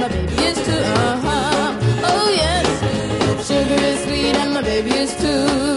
my baby is too. Oh yes, sugar is sweet and my baby is too.